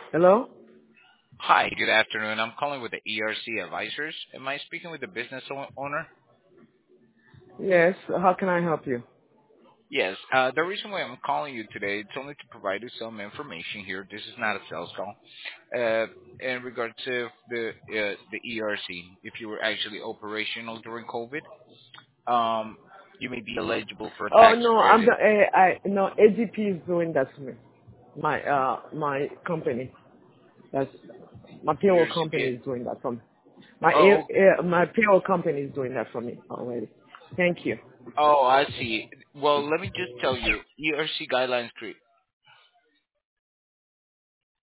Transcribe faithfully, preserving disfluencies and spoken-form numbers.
Hello? Hi, good afternoon. I'm calling with the E R C Advisors. Am I speaking with the business o- owner? Yes, how can I help you? Yes. Uh, the reason why I'm calling you today is only to provide you some information here. This is not a sales call. Uh, in regards to the uh, the E R C, if you were actually operational during COVID, um, you may be eligible for a Oh tax no, I'm the credit. uh, I no A G P is doing that for me. My uh my company. That's my payroll Your C P A. company is doing that for me. My Oh, uh, uh, my payroll company is doing that for me already. Thank you. oh, I see. Well, let me just tell you, E R C guidelines